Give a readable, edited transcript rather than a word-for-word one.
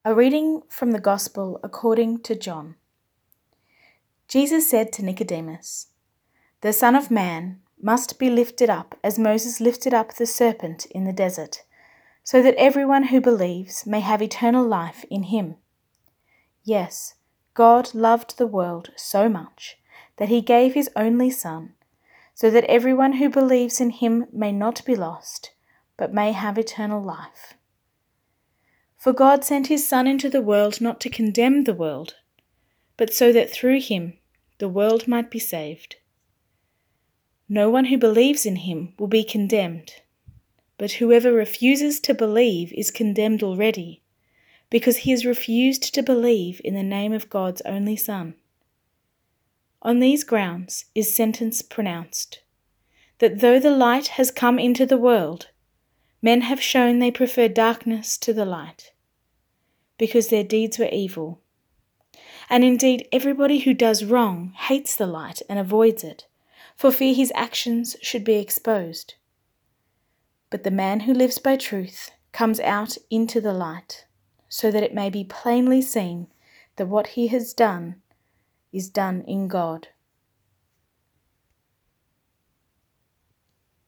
A reading from the Gospel according to John. Jesus said to Nicodemus, "The Son of Man must be lifted up as Moses lifted up the serpent in the desert, so that everyone who believes may have eternal life in him. Yes, God loved the world so much that he gave his only Son, so that everyone who believes in him may not be lost, but may have eternal life. For God sent his Son into the world not to condemn the world, but so that through him the world might be saved. No one who believes in him will be condemned, but whoever refuses to believe is condemned already, because he has refused to believe in the name of God's only Son. On these grounds is sentence pronounced, that though the light has come into the world, men have shown they prefer darkness to the light, because their deeds were evil. And indeed everybody who does wrong hates the light and avoids it, for fear his actions should be exposed. But the man who lives by truth comes out into the light, so that it may be plainly seen that what he has done is done in God.